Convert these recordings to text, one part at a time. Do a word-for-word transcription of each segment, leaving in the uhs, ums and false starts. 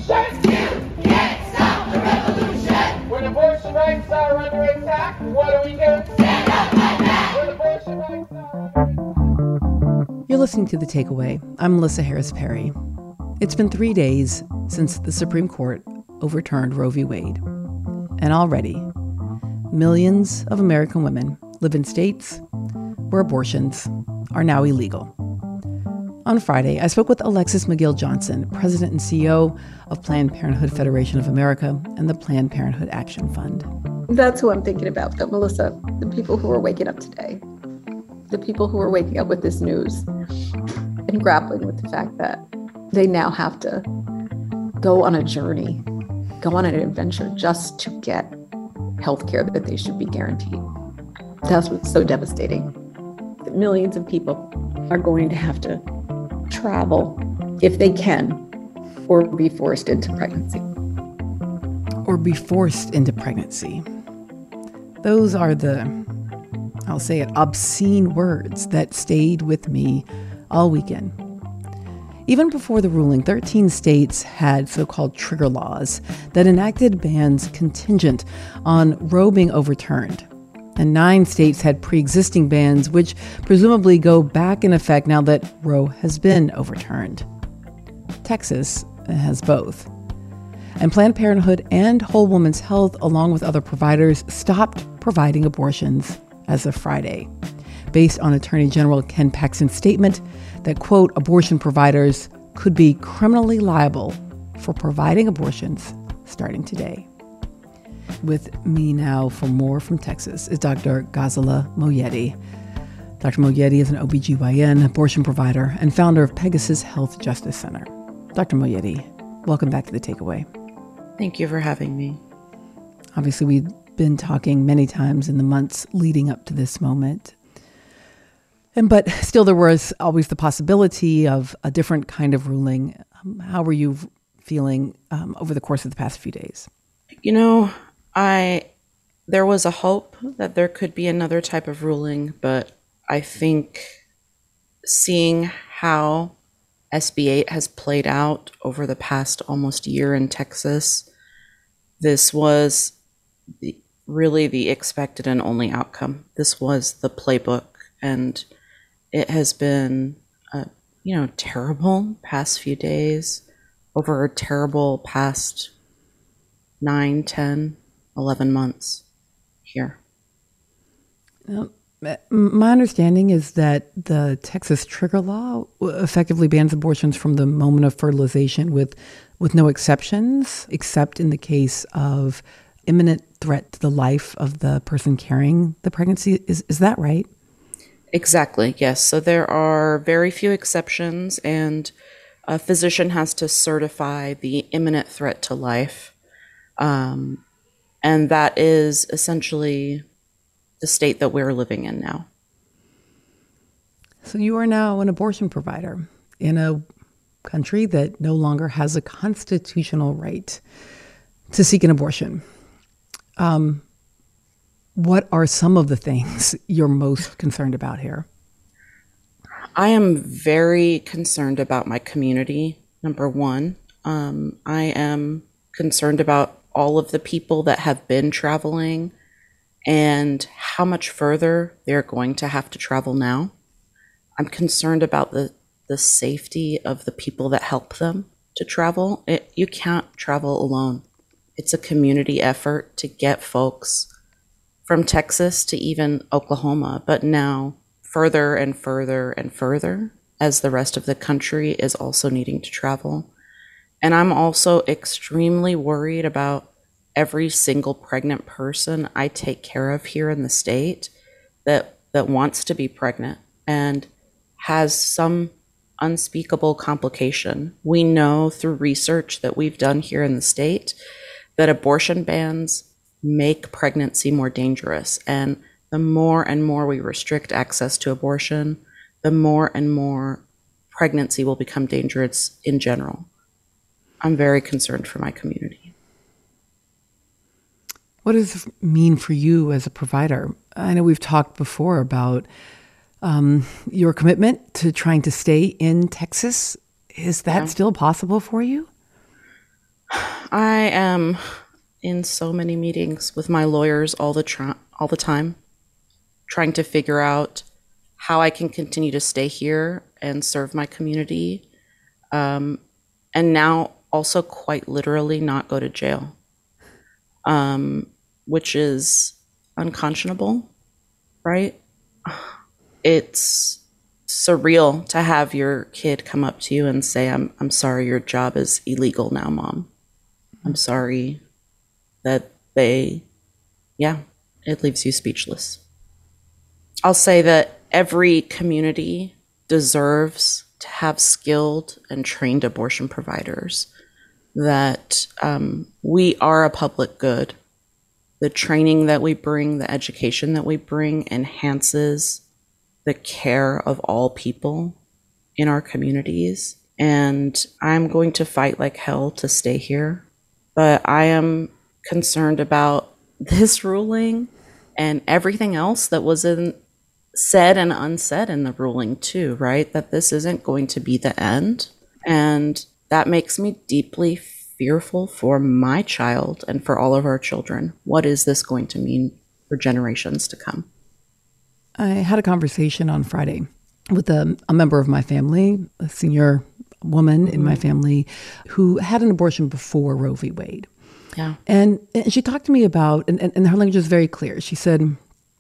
You can't stop the revolution. When abortion rights are under attack, what do we do? Stand up like that. When abortion rights are under... You're listening to The Takeaway. I'm Melissa Harris Perry. It's been three days since the Supreme Court overturned Roe v. Wade. And already, millions of American women live in states where abortions are now illegal. On Friday, I spoke with Alexis McGill Johnson, President and C E O of Planned Parenthood Federation of America and the Planned Parenthood Action Fund. That's who I'm thinking about, though, Melissa. The people who are waking up today. The people who are waking up with this news and grappling with the fact that they now have to go on a journey, go on an adventure just to get health care that they should be guaranteed. That's what's so devastating. That millions of people are going to have to travel, if they can, or be forced into pregnancy. Or be forced into pregnancy. Those are the, I'll say it, obscene words that stayed with me all weekend. Even before the ruling, thirteen states had so-called trigger laws that enacted bans contingent on Roe being overturned. And nine states had pre-existing bans, which presumably go back in effect now that Roe has been overturned. Texas has both. And Planned Parenthood and Whole Woman's Health, along with other providers, stopped providing abortions as of Friday, based on Attorney General Ken Paxton's statement that, quote, abortion providers could be criminally liable for providing abortions starting today. With me now for more from Texas is Doctor Ghazala Moyedi. Doctor Moyedi is an O B G Y N, abortion provider, and founder of Pegasus Health Justice Center. Doctor Moyedi, welcome back to The Takeaway. Thank you for having me. Obviously, we've been talking many times in the months leading up to this moment. And but still, there was always the possibility of a different kind of ruling. Um, how were you feeling um, over the course of the past few days? You know, I there was a hope that there could be another type of ruling, but I think seeing how S B eight has played out over the past almost year in Texas, this was the, really the expected and only outcome. This was the playbook, and it has been a, you know, terrible past few days, over a terrible past nine, ten, eleven months here. Now, my understanding is that the Texas trigger law effectively bans abortions from the moment of fertilization with, with no exceptions, except in the case of imminent threat to the life of the person carrying the pregnancy. Is, is that right? Exactly, yes. So there are very few exceptions, and a physician has to certify the imminent threat to life. Um, and that is essentially the state that we're living in now. So you are now an abortion provider in a country that no longer has a constitutional right to seek an abortion. Um, what are some of the things you're most concerned about here? I am very concerned about my community, number one. Um, I am concerned about all of the people that have been traveling and how much further they're going to have to travel now. I'm concerned about the, the safety of the people that help them to travel. It, you can't travel alone. It's a community effort to get folks from Texas to even Oklahoma, but now further and further and further as the rest of the country is also needing to travel. And I'm also extremely worried about every single pregnant person I take care of here in the state that that wants to be pregnant and has some unspeakable complication. We know through research that we've done here in the state that abortion bans make pregnancy more dangerous. And the more and more we restrict access to abortion, the more and more pregnancy will become dangerous in general. I'm very concerned for my community. What does this mean for you as a provider? I know we've talked before about um, your commitment to trying to stay in Texas. Is that yeah. still possible for you? I am in so many meetings with my lawyers all the tr- all the time, trying to figure out how I can continue to stay here and serve my community, um, and now also quite literally not go to jail, um, which is unconscionable, right? It's surreal to have your kid come up to you and say, I'm I'm sorry, your job is illegal now, Mom. I'm sorry that they, yeah, it leaves you speechless. I'll say that every community deserves to have skilled and trained abortion providers, that um, we are a public good. The training that we bring, the education that we bring enhances the care of all people in our communities. And I'm going to fight like hell to stay here. But I am concerned about this ruling and everything else that was in, said and unsaid in the ruling too, right? That this isn't going to be the end. And that makes me deeply fearful for my child and for all of our children. What is this going to mean for generations to come? I had a conversation on Friday with a, a member of my family, a senior woman mm-hmm. in my family who had an abortion before Roe v. Wade. Yeah. And, and she talked to me about, and, and, and her language was very clear. She said,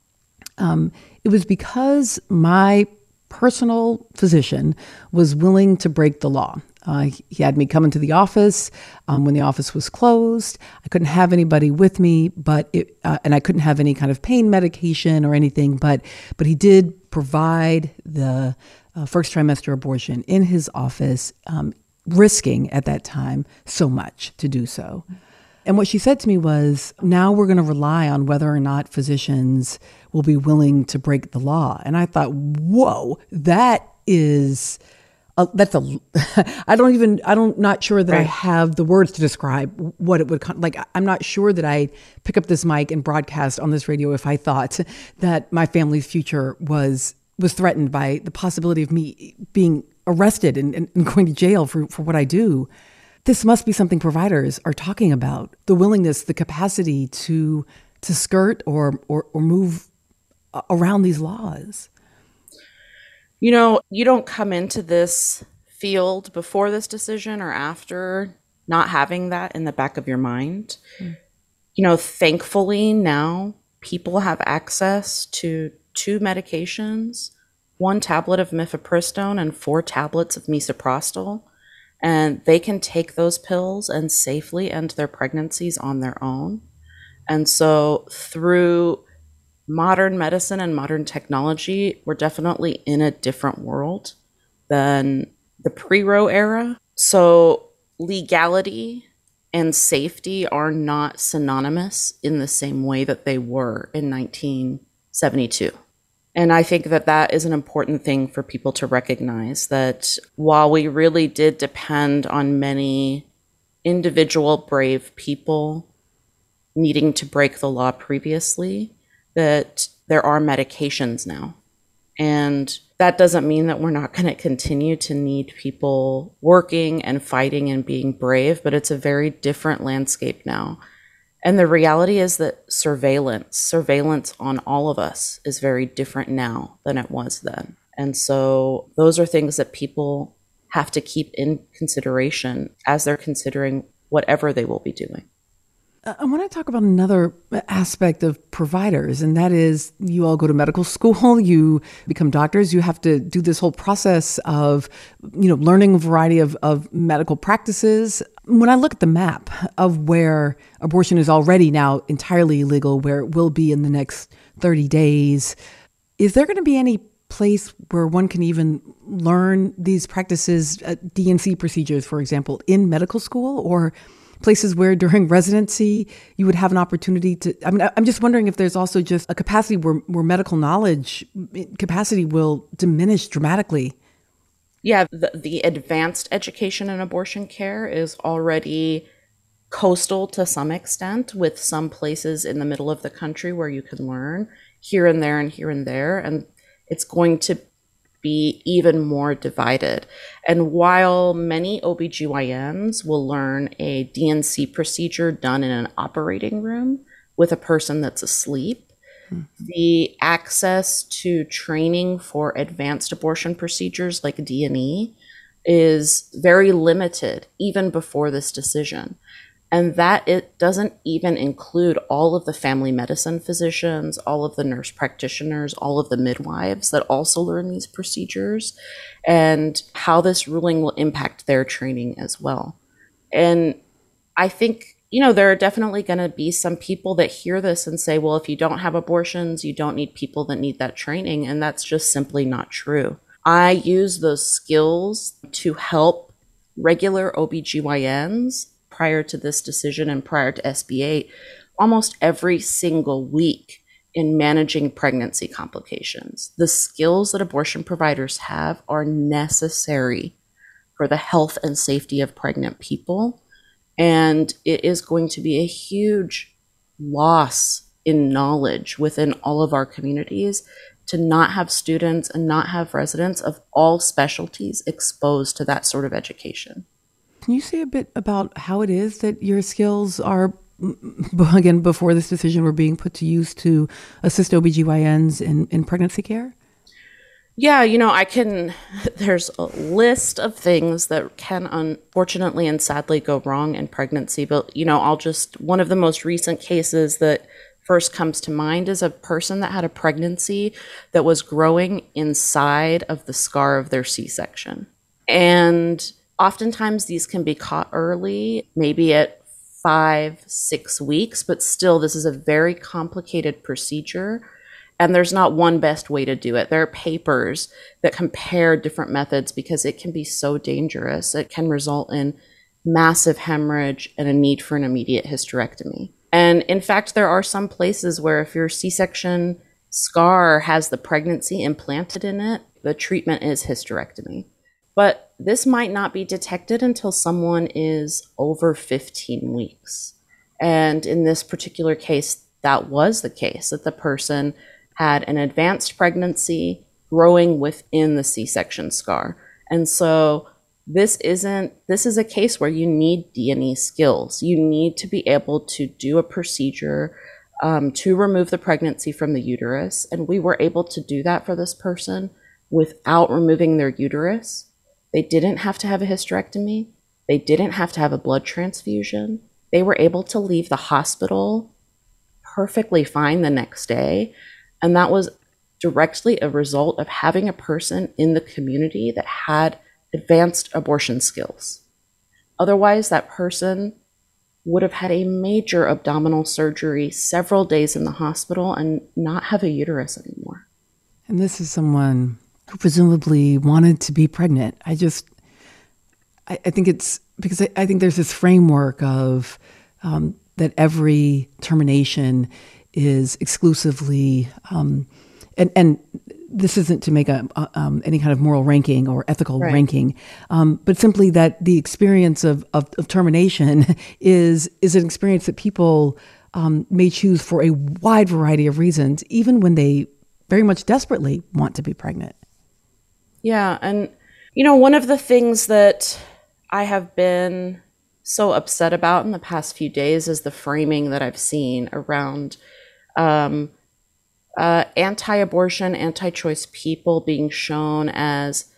um, it was because my personal physician was willing to break the law. Uh, he had me come into the office um, when the office was closed. I couldn't have anybody with me, but it, uh, and I couldn't have any kind of pain medication or anything. But but he did provide the uh, first trimester abortion in his office, um, risking at that time so much to do so. And what she said to me was, now we're going to rely on whether or not physicians will be willing to break the law. And I thought, whoa, that is, a, that's a, I don't even, I don't, not sure that right. I have the words to describe what it would, like, I'm not sure that I'd pick up this mic and broadcast on this radio if I thought that my family's future was, was threatened by the possibility of me being arrested and, and, and going to jail for, for what I do. This must be something providers are talking about, the willingness, the capacity to to skirt or, or, or move around these laws. You know, you don't come into this field before this decision or after not having that in the back of your mind. Mm. You know, thankfully now people have access to two medications, one tablet of mifepristone and four tablets of misoprostol. And they can take those pills and safely end their pregnancies on their own. And so through modern medicine and modern technology, we're definitely in a different world than the pre-Roe era. So legality and safety are not synonymous in the same way that they were in nineteen seventy-two. And I think that that is an important thing for people to recognize, that while we really did depend on many individual brave people needing to break the law previously, that there are medications now. And that doesn't mean that we're not going to continue to need people working and fighting and being brave, but it's a very different landscape now. And the reality is that surveillance, surveillance on all of us is very different now than it was then. And so those are things that people have to keep in consideration as they're considering whatever they will be doing. I want to talk about another aspect of providers, and that is you all go to medical school, you become doctors, you have to do this whole process of, you know, learning a variety of, of medical practices. When I look at the map of where abortion is already now entirely illegal, where it will be in the next thirty days, is there going to be any place where one can even learn these practices, uh, D and C procedures, for example, in medical school, or places where during residency you would have an opportunity to, I mean, I'm just wondering if there's also just a capacity where, where medical knowledge capacity will diminish dramatically. Yeah, the, the advanced education in abortion care is already coastal to some extent, with some places in the middle of the country where you can learn here and there and here and there. And it's going to be even more divided. And while many O B G Y Ns will learn a D and C procedure done in an operating room with a person that's asleep, hmm. the access to training for advanced abortion procedures like D and E is very limited even before this decision. And that it doesn't even include all of the family medicine physicians, all of the nurse practitioners, all of the midwives that also learn these procedures, and how this ruling will impact their training as well. And I think, you know, there are definitely going to be some people that hear this and say, well, if you don't have abortions, you don't need people that need that training. And that's just simply not true. I use those skills to help regular O B G Y Ns prior to this decision and prior to S B eight, almost every single week in managing pregnancy complications. The skills that abortion providers have are necessary for the health and safety of pregnant people. And it is going to be a huge loss in knowledge within all of our communities to not have students and not have residents of all specialties exposed to that sort of education. Can you say a bit about how it is that your skills are, again, before this decision, were being put to use to assist O B G Y Ns in, in pregnancy care? Yeah, you know, I can, there's a list of things that can unfortunately and sadly go wrong in pregnancy. But, you know, I'll just, one of the most recent cases that first comes to mind is a person that had a pregnancy that was growing inside of the scar of their C-section. And oftentimes these can be caught early, maybe at five, six weeks, but still this is a very complicated procedure. And there's not one best way to do it. There are papers that compare different methods because it can be so dangerous. It can result in massive hemorrhage and a need for an immediate hysterectomy. And in fact, there are some places where if your C-section scar has the pregnancy implanted in it, the treatment is hysterectomy. But this might not be detected until someone is over fifteen weeks. And in this particular case, that was the case, that the person had an advanced pregnancy growing within the C-section scar. And so this isn't, this is a case where you need D and E skills. You need to be able to do a procedure um, to remove the pregnancy from the uterus. And we were able to do that for this person without removing their uterus. They didn't have to have a hysterectomy. They didn't have to have a blood transfusion. They were able to leave the hospital perfectly fine the next day. And that was directly a result of having a person in the community that had advanced abortion skills. Otherwise, that person would have had a major abdominal surgery several days in the hospital and not have a uterus anymore. And this is someone who presumably wanted to be pregnant. I just, I, I think it's, because I, I think there's this framework of um, that every termination is exclusively, um, and, and this isn't to make a, um, any kind of moral ranking or ethical right. ranking, um, but simply that the experience of, of, of termination is, is an experience that people um, may choose for a wide variety of reasons, even when they very much desperately want to be pregnant. Yeah. And, you know, one of the things that I have been so upset about in the past few days is the framing that I've seen around um, uh, anti-abortion, anti-choice people being shown as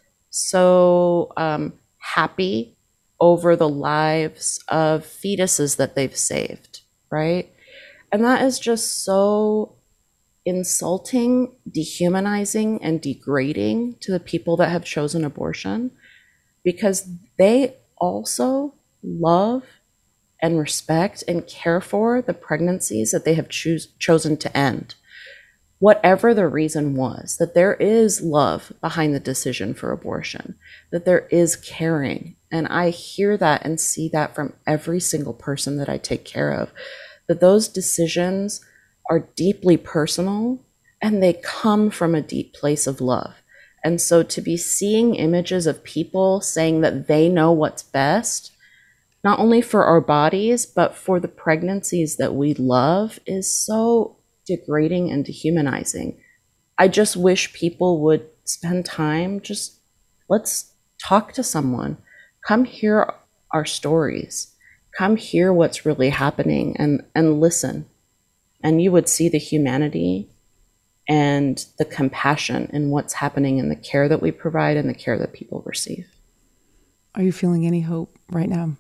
so um, happy over the lives of fetuses that they've saved, right? And that is just so insulting, dehumanizing, and degrading to the people that have chosen abortion, because they also love and respect and care for the pregnancies that they have choose, chosen to end. Whatever the reason was, that there is love behind the decision for abortion, that there is caring. And I hear that and see that from every single person that I take care of, that those decisions are deeply personal and they come from a deep place of love. And so to be seeing images of people saying that they know what's best, not only for our bodies, but for the pregnancies that we love, is so degrading and dehumanizing. I just wish people would spend time, just let's talk to someone. Come hear our stories. Come hear what's really happening and, and listen. And you would see the humanity and the compassion in what's happening in the care that we provide and the care that people receive. Are you feeling any hope right now?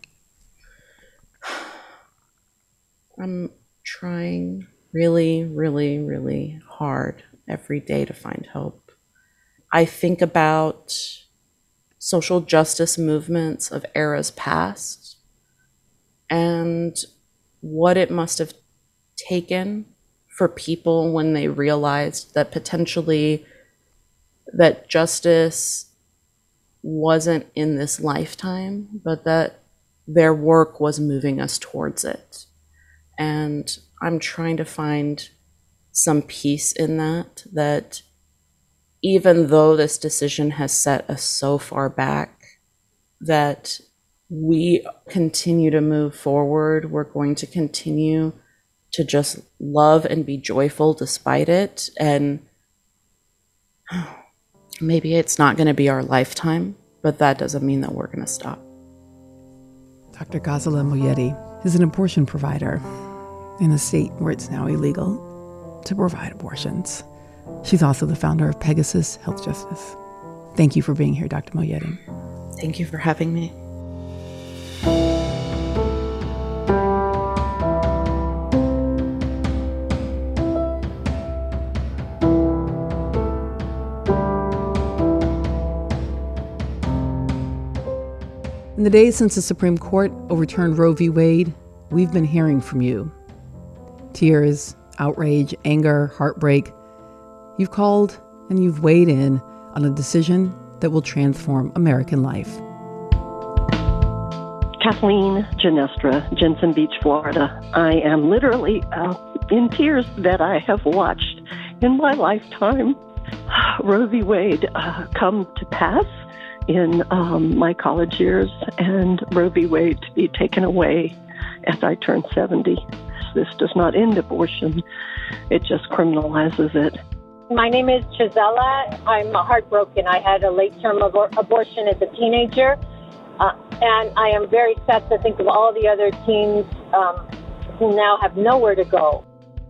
I'm trying really, really, really hard every day to find hope. I think about social justice movements of eras past and what it must have taken for people when they realized that potentially that justice wasn't in this lifetime, but that their work was moving us towards it. And I'm trying to find some peace in that, that even though this decision has set us so far back, that we continue to move forward. We're going to continue to just love and be joyful despite it. And maybe it's not going to be our lifetime, but that doesn't mean that we're going to stop. Doctor Ghazala Moyedi is an abortion provider in a state where it's now illegal to provide abortions. She's also the founder of Pegasus Health Justice. Thank you for being here, Doctor Moyedi. Thank you for having me. In the days since the Supreme Court overturned Roe v. Wade, we've been hearing from you. Tears, outrage, anger, heartbreak. You've called and you've weighed in on a decision that will transform American life. Kathleen Genestra, Jensen Beach, Florida. I am literally uh, in tears that I have watched in my lifetime Roe v. Wade uh, come to pass in um, my college years, and Roe v. Wade to be taken away as I turn seventy. This does not end abortion. It just criminalizes it. My name is Chisella. I'm heartbroken. I had a late-term abor- abortion as a teenager, uh, and I am very sad to think of all the other teens um, who now have nowhere to go.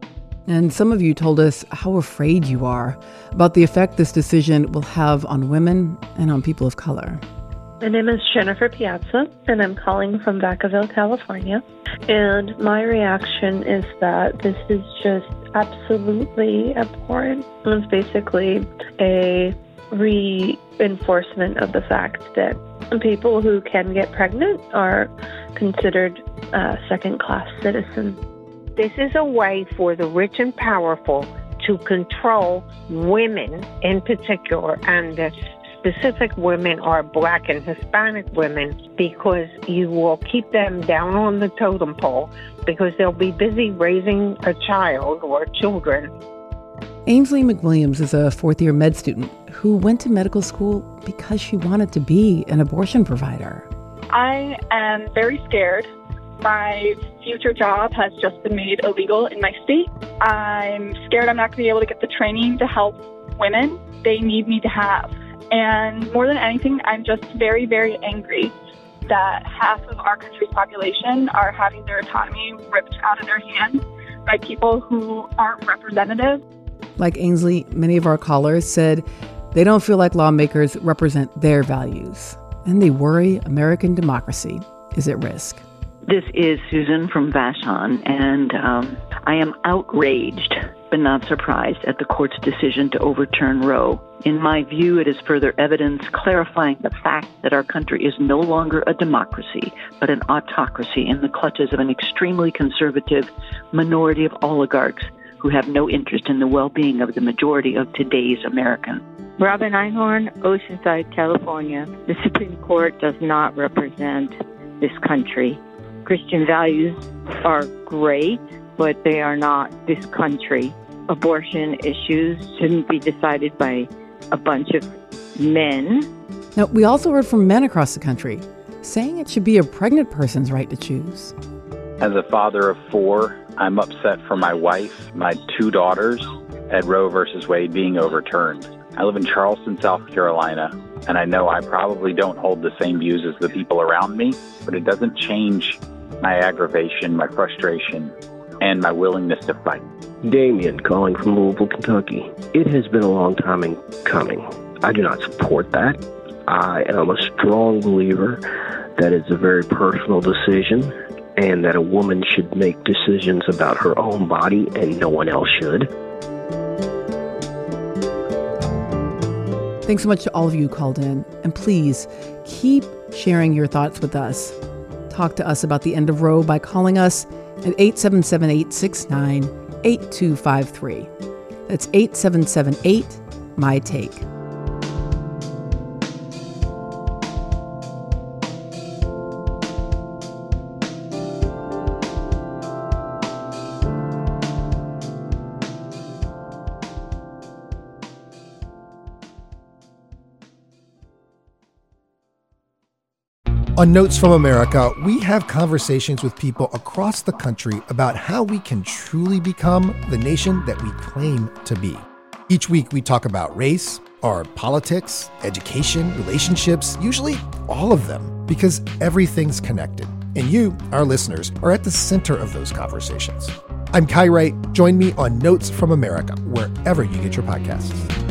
And some of you told us how afraid you are about the effect this decision will have on women and on people of color. My name is Jennifer Piazza, and I'm calling from Vacaville, California. And my reaction is that this is just absolutely abhorrent. It's basically a reinforcement of the fact that people who can get pregnant are considered uh, second-class citizens. This is a way for the rich and powerful to control women in particular, and the specific women are Black and Hispanic women, because you will keep them down on the totem pole because they'll be busy raising a child or children. Ainsley McWilliams is a fourth-year med student who went to medical school because she wanted to be an abortion provider. I am very scared. My future job has just been made illegal in my state. I'm scared I'm not going to be able to get the training to help women they need me to have. And more than anything, I'm just very, very angry that half of our country's population are having their autonomy ripped out of their hands by people who aren't representative. Like Ainsley, many of our callers said they don't feel like lawmakers represent their values, and they worry American democracy is at risk. This is Susan from Vashon, and um, I am outraged but not surprised at the court's decision to overturn Roe. In my view, it is further evidence clarifying the fact that our country is no longer a democracy, but an autocracy in the clutches of an extremely conservative minority of oligarchs who have no interest in the well-being of the majority of today's Americans. Robin Einhorn, Oceanside, California. The Supreme Court does not represent this country. Christian values are great, but they are not this country. Abortion issues shouldn't be decided by a bunch of men. Now, we also heard from men across the country saying it should be a pregnant person's right to choose. As a father of four, I'm upset for my wife, my two daughters, at Roe versus Wade being overturned. I live in Charleston, South Carolina, and I know I probably don't hold the same views as the people around me, but it doesn't change my aggravation, my frustration, and my willingness to fight. Damien, calling from Louisville, Kentucky. It has been a long time in coming. I do not support that. I am a strong believer that it's a very personal decision and that a woman should make decisions about her own body and no one else should. Thanks so much to all of you who called in. And please keep sharing your thoughts with us. Talk to us about the end of Roe by calling us at eight seven seven, eight six nine, eight two five three. That's eight seven seven eight, M Y T A K E. On Notes from America, we have conversations with people across the country about how we can truly become the nation that we claim to be. Each week, we talk about race, our politics, education, relationships, usually all of them, because everything's connected. And you, our listeners, are at the center of those conversations. I'm Kai Wright. Join me on Notes from America, wherever you get your podcasts.